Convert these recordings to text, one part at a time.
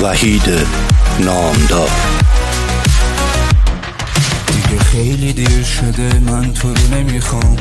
وحید نامدار. دیگه خیلی دیر شده، من تو رو نمیخوام.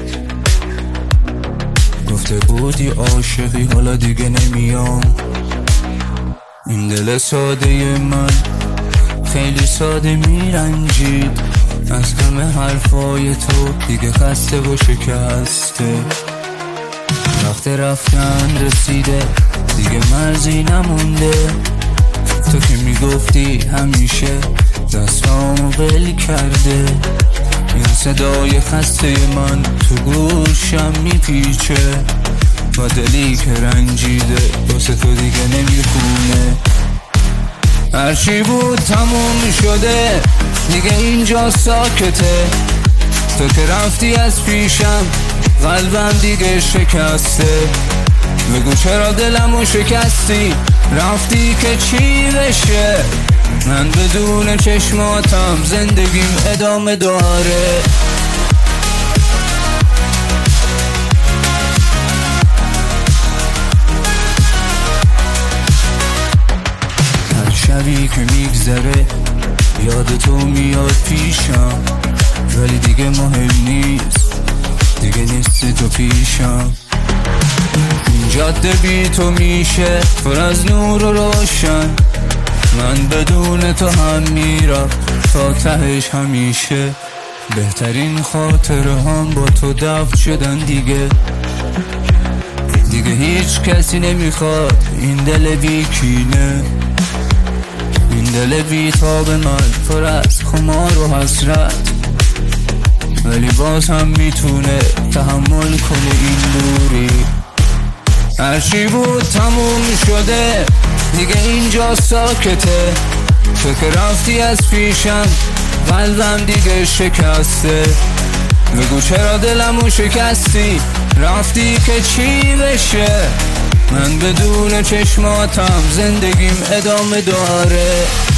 گفته بودی عاشقی، حالا دیگه نمیام. این دل ساده من خیلی ساده میرنجید از همه حرفای تو، دیگه خسته و شکسته. وقت رفتن رسیده، دیگه مرزی نمونده. تو که میگفتی همیشه دستامو ول کرده. این صدای خسته من تو گوشم میپیچه، با دلی که رنجیده واسه تو دیگه نمیخونه. هرچی بود تموم شده، دیگه اینجا ساکته. تو که رفتی از پیشم، قلبم دیگه شکسته. بگو چرا دلمو شکستی، رفتی که چی بشه؟ من بدون چشماتم زندگیم ادامه داره. هر شبی که میگذره یاد تو میاد پیشم، ولی دیگه مهم نیست، دیگه نیستی تو پیشم. این جاده بی تو میشه پر از نور و روشن. من بدون تو هم میرم تا تهش همیشه. بهترین خاطره هم با تو دفن شدن دیگه. دیگه هیچ کسی نمیخواد این دل بی کینه. این دل بی تاب من پر از خمار و حسرت، ولی باز هم میتونه تحمل کنه این دوری. هرچی بود تموم شده، دیگه اینجا ساکته. تو که رفتی از پیشم، قلبم دیگه شکسته. بگو چرا دلمو شکستی، رفتی که چی بشه؟ من بدون چشماتم زندگیم ادامه داره.